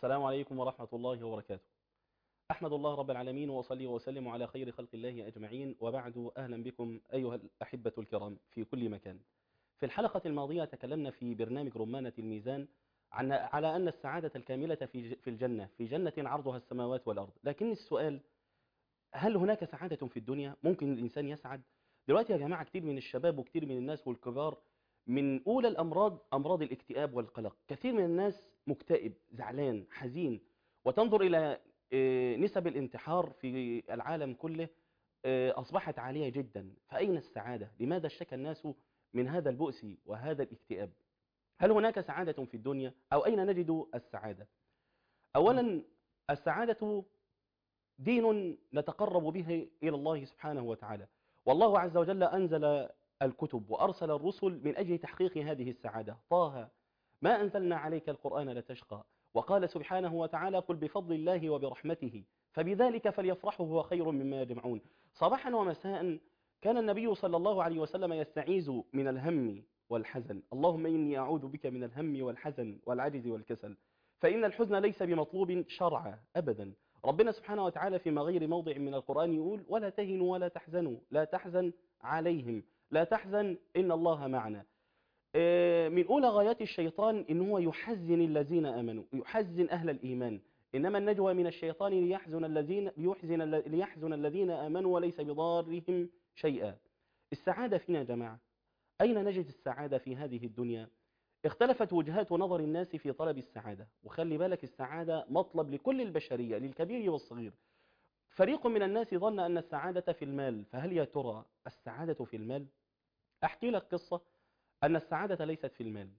السلام عليكم ورحمة الله وبركاته. أحمد الله رب العالمين وأصلي وأسلم على خير خلق الله أجمعين، وبعد أهلا بكم أيها الأحبة الكرام في كل مكان. في الحلقة الماضية تكلمنا في برنامج رمانة الميزان على أن السعادة الكاملة في الجنة، في جنة عرضها السماوات والأرض. لكن السؤال، هل هناك سعادة في الدنيا؟ ممكن الإنسان يسعد؟ دلوقتي يا جماعة كتير من الشباب وكتير من الناس والكبار من أولى الأمراض أمراض الاكتئاب والقلق. كثير من الناس مكتئب، زعلان، حزين، وتنظر إلى نسب الانتحار في العالم كله أصبحت عالية جدا. فأين السعادة؟ لماذا اشتكى الناس من هذا البؤس وهذا الاكتئاب؟ هل هناك سعادة في الدنيا؟ أو أين نجد السعادة؟ أولا، السعادة دين نتقرب به إلى الله سبحانه وتعالى، والله عز وجل أنزل الكتب وأرسل الرسل من أجل تحقيق هذه السعادة. طه: ما أنزلنا عليك القرآن لتشقى. وقال سبحانه وتعالى: قل بفضل الله وبرحمته فبذلك فليفرحوا هو خير مما يجمعون. صباحا ومساء كان النبي صلى الله عليه وسلم يستعيذ من الهم والحزن: اللهم إني أعوذ بك من الهم والحزن والعجز والكسل، فإن الحزن ليس بمطلوب شرعا أبدا. ربنا سبحانه وتعالى في غير موضع من القرآن يقول: ولا تهنوا ولا تحزنوا، لا تحزن عليهم، لا تحزن إن الله معنا. من أولى غايات الشيطان إن هو يحزن الذين آمنوا، يحزن أهل الإيمان. إنما النجوى من الشيطان ليحزن الذين آمنوا وليس بضارهم شيئا. السعادة فينا يا جماعة. أين نجد السعادة في هذه الدنيا؟ اختلفت وجهات نظر الناس في طلب السعادة، وخلي بالك السعادة مطلب لكل البشرية، للكبير والصغير. فريق من الناس ظن أن السعادة في المال، فهل يا ترى السعادة في المال؟ أحكي لك قصة أن السعادة ليست في المال.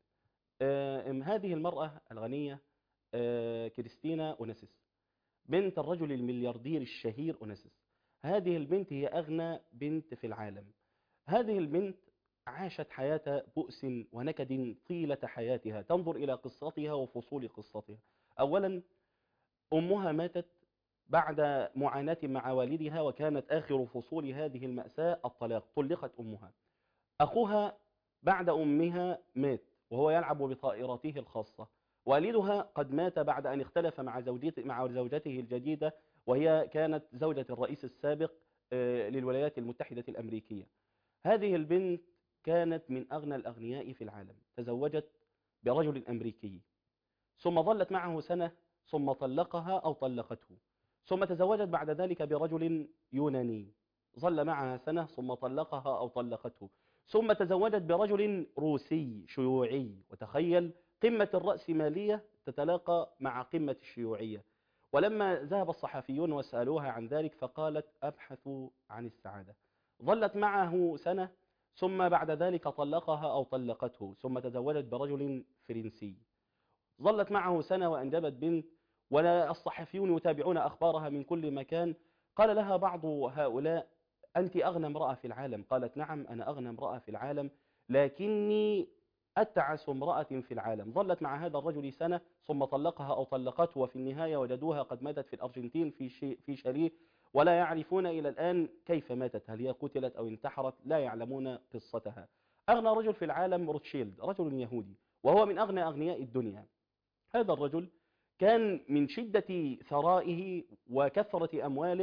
هذه المرأة الغنية كريستينا أوناسيس، بنت الرجل الملياردير الشهير أوناسيس. هذه البنت هي أغنى بنت في العالم. هذه البنت عاشت حياة بؤس ونكد طيلة حياتها. تنظر إلى قصتها وفصول قصتها. أولا، أمها ماتت بعد معاناة مع والدها، وكانت آخر فصول هذه المأساة الطلاق، طلقت أمها. أخوها بعد أمها مات وهو يلعب بطائرته الخاصة. والدها قد مات بعد أن اختلف مع زوجته الجديدة، وهي كانت زوجة الرئيس السابق للولايات المتحدة الأمريكية. هذه البنت كانت من أغنى الأغنياء في العالم، تزوجت برجل أمريكي، ثم ظلت معه سنة، ثم طلقها أو طلقته، ثم تزوجت بعد ذلك برجل يوناني، ظل معها سنة، ثم طلقها أو طلقته، ثم تزوجت برجل روسي شيوعي. وتخيل، قمة الرأسمالية تتلاقى مع قمة الشيوعية. ولما ذهب الصحفيون وسألوها عن ذلك فقالت: أبحث عن السعادة. ظلت معه سنة، ثم بعد ذلك طلقها أو طلقته، ثم تزوجت برجل فرنسي. ظلت معه سنة وأنجبت بنت، والصحفيون يتابعون أخبارها من كل مكان. قال لها بعض هؤلاء: أنت أغنى امرأة في العالم. قالت: نعم، أنا أغنى امرأة في العالم، لكني أتعس امرأة في العالم. ظلت مع هذا الرجل سنة، ثم طلقها أو طلقته، وفي النهاية وجدوها قد ماتت في الأرجنتين في شاليه، ولا يعرفون إلى الآن كيف ماتت، هل هي قتلت أو انتحرت، لا يعلمون قصتها. أغنى رجل في العالم روتشيلد، رجل يهودي، وهو من أغنى أغنياء الدنيا. هذا الرجل كان من شدة ثرائه وكثرة أمواله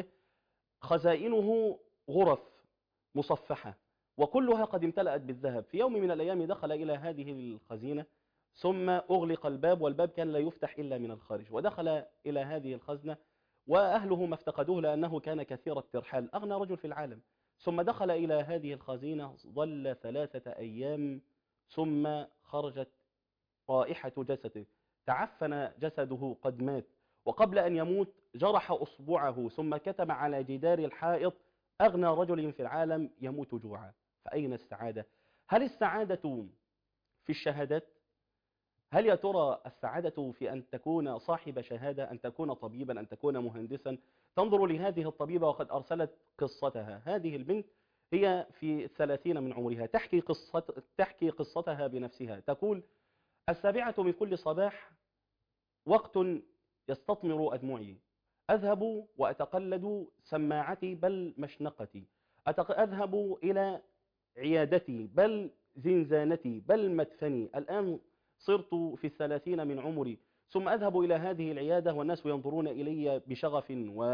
خزائنه غرف مصفحة، وكلها قد امتلأت بالذهب. في يوم من الأيام دخل إلى هذه الخزينة، ثم أغلق الباب، والباب كان لا يفتح إلا من الخارج، ودخل إلى هذه الخزنة، وأهله ما افتقدوه لأنه كان كثير الترحال، أغنى رجل في العالم. ثم دخل إلى هذه الخزينة، ظل 3 أيام، ثم خرجت رائحة جسده، تعفن جسده، قد مات. وقبل أن يموت جرح أصبعه، ثم كتب على جدار الحائط: أغنى رجل في العالم يموت جوعا. فأين السعادة؟ هل السعادة في الشهادات؟ هل يا ترى السعادة في أن تكون صاحب شهادة، أن تكون طبيبا، أن تكون مهندسا؟ تنظر لهذه الطبيبة وقد أرسلت قصتها. هذه البنت هي في 30 من عمرها، تحكي قصتها بنفسها. تقول: 7 من كل صباح وقت يستطمر أدمعي، أذهب وأتقلد سماعتي بل مشنقتي، أذهب إلى عيادتي بل زنزانتي بل مدفني. الآن صرت في 30 من عمري، ثم أذهب إلى هذه العيادة والناس ينظرون إلي بشغف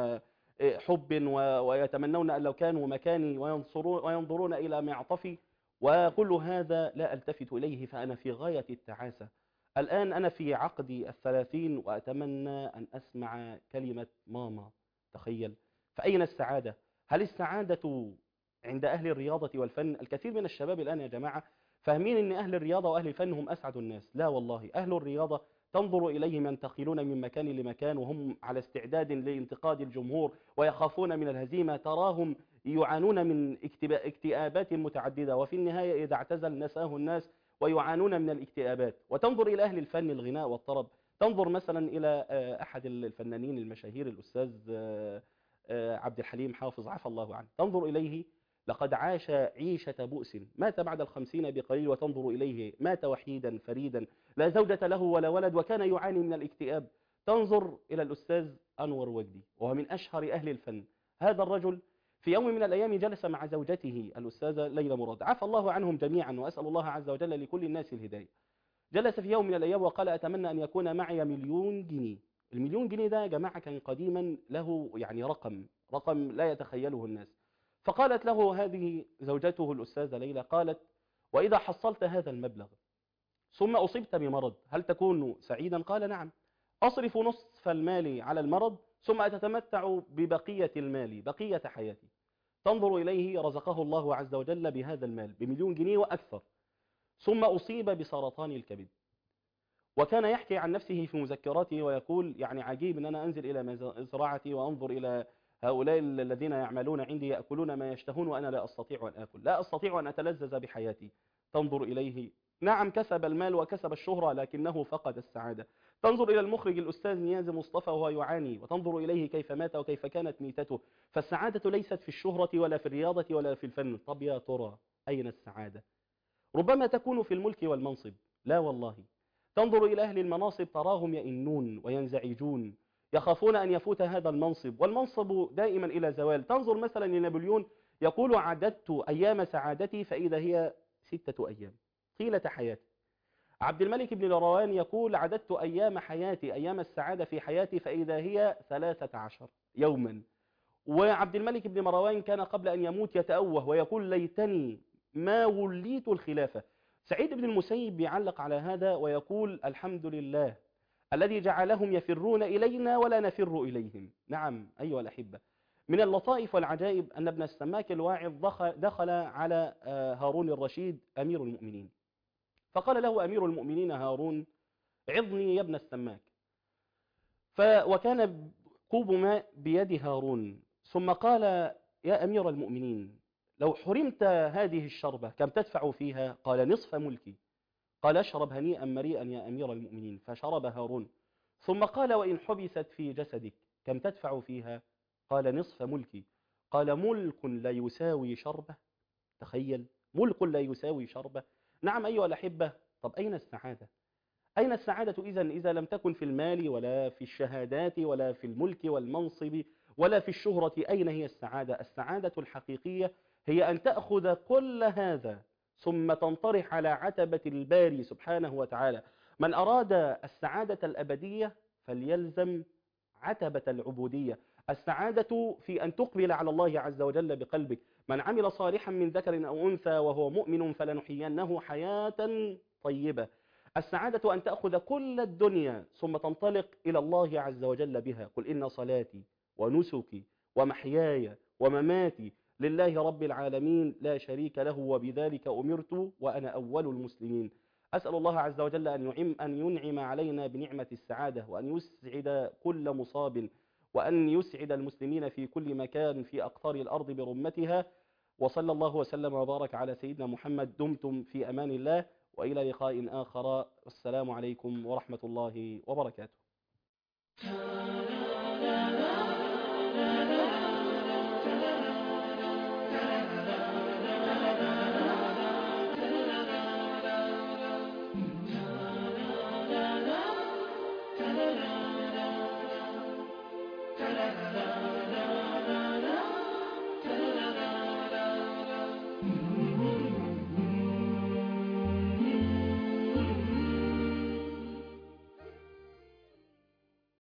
وحب ويتمنون أن لو كانوا مكاني وينظرون إلى معطفي، وكل هذا لا ألتفت إليه، فأنا في غاية التعاسة. الآن أنا في عقدي 30 وأتمنى أن أسمع كلمة ماما. تخيل، فأين السعادة؟ هل السعادة عند أهل الرياضة والفن؟ الكثير من الشباب الآن يا جماعة فاهمين أن أهل الرياضة وأهل الفن هم أسعد الناس. لا والله، أهل الرياضة تنظر إليهم ينتقلون من مكان لمكان وهم على استعداد لانتقاد الجمهور ويخافون من الهزيمة، تراهم يعانون من اكتئابات متعددة، وفي النهاية إذا اعتزل نساه الناس ويعانون من الاكتئابات. وتنظر إلى أهل الفن الغناء والطرب، تنظر مثلا إلى أحد الفنانين المشاهير الأستاذ عبد الحليم حافظ عفى الله عنه، تنظر إليه لقد عاش عيشة بؤس، مات بعد 50 بقليل، وتنظر إليه مات وحيدا فريدا لا زوجة له ولا ولد وكان يعاني من الاكتئاب. تنظر إلى الأستاذ أنور وجدي وهو من أشهر أهل الفن، هذا الرجل في يوم من الأيام جلس مع زوجته الأستاذة ليلى مراد عفى الله عنهم جميعا، وأسأل الله عز وجل لكل الناس الهداية. جلس في يوم من الأيام وقال أتمنى أن يكون معي 1,000,000 جنيه. ال1,000,000 جنيه ده يا جماعة كان قديما له يعني رقم لا يتخيله الناس. فقالت له هذه زوجته الأستاذة ليلى، قالت وإذا حصلت هذا المبلغ ثم أصبت بمرض هل تكون سعيدا؟ قال نعم. أصرف نصف المال على المرض ثم أتتمتع ببقية المال بقية حياتي. تنظر إليه رزقه الله عز وجل بهذا المال ب1,000,000 جنيه وأكثر، ثم أصيب بسرطان الكبد. وكان يحكي عن نفسه في مذكراته ويقول يعني عجيب أن أنا أنزل إلى مزرعتي وأنظر إلى هؤلاء الذين يعملون عندي يأكلون ما يشتهون وأنا لا أستطيع أن آكل، لا أستطيع أن أتلذذ بحياتي. تنظر إليه نعم كسب المال وكسب الشهرة لكنه فقد السعادة. تنظر إلى المخرج الأستاذ نيازي مصطفى وهو يعاني، وتنظر إليه كيف مات وكيف كانت ميتته. فالسعادة ليست في الشهرة ولا في الرياضة ولا في الفن. طب يا ترى أين السعادة؟ ربما تكون في الملك والمنصب. لا والله، تنظر إلى أهل المناصب تراهم يئنون وينزعجون، يخافون أن يفوت هذا المنصب، والمنصب دائما إلى زوال. تنظر مثلا لنابليون يقول عددت أيام سعادتي فإذا هي 6 أيام طيلة حياتي. عبد الملك بن مروان يقول عددت أيام حياتي، أيام السعادة في حياتي، فإذا هي 13 يوما. وعبد الملك بن مروان كان قبل أن يموت يتأوه ويقول ليتني ما وليت الخلافة. سعيد بن المسيب بيعلق على هذا ويقول الحمد لله الذي جعلهم يفرون إلينا ولا نفر إليهم. نعم أيها الأحبة، من اللطائف والعجائب أن ابن السماك الواعظ دخل على هارون الرشيد أمير المؤمنين، فقال له أمير المؤمنين هارون عظني يا ابن السماك. وكان كوب ماء بيد هارون، ثم قال يا أمير المؤمنين لو حرمت هذه الشربة كم تدفع فيها؟ قال نصف ملكي. قال اشرب هنيئا مريئا يا أمير المؤمنين، فشرب هارون. ثم قال وإن حبست في جسدك كم تدفع فيها؟ قال نصف ملكي. قال ملك لا يساوي شربة؟ تخيل، ملك لا يساوي شربة. نعم أيها الأحبة، طب أين السعادة؟ أين السعادة إذا لم تكن في المال ولا في الشهادات ولا في الملك والمنصب ولا في الشهرة؟ أين هي السعادة؟ السعادة الحقيقية هي أن تأخذ كل هذا ثم تنطرح على عتبة الباري سبحانه وتعالى. من أراد السعادة الأبدية فليلزم عتبة العبودية. السعادة في أن تقبل على الله عز وجل بقلبك. من عمل صالحا من ذكر أو أنثى وهو مؤمن فلنحيينه حياة طيبة. السعادة أن تأخذ كل الدنيا ثم تنطلق إلى الله عز وجل بها. قل إن صلاتي ونسكي ومحياي ومماتي لله رب العالمين لا شريك له وبذلك أمرت وأنا أول المسلمين. أسأل الله عز وجل أن ينعم علينا بنعمة السعادة، وأن يسعد كل مصاب، وأن يسعد المسلمين في كل مكان في أقطار الأرض برمتها. وصلى الله وسلم وبارك على سيدنا محمد. دمتم في أمان الله، وإلى لقاء آخر. السلام عليكم ورحمة الله وبركاته.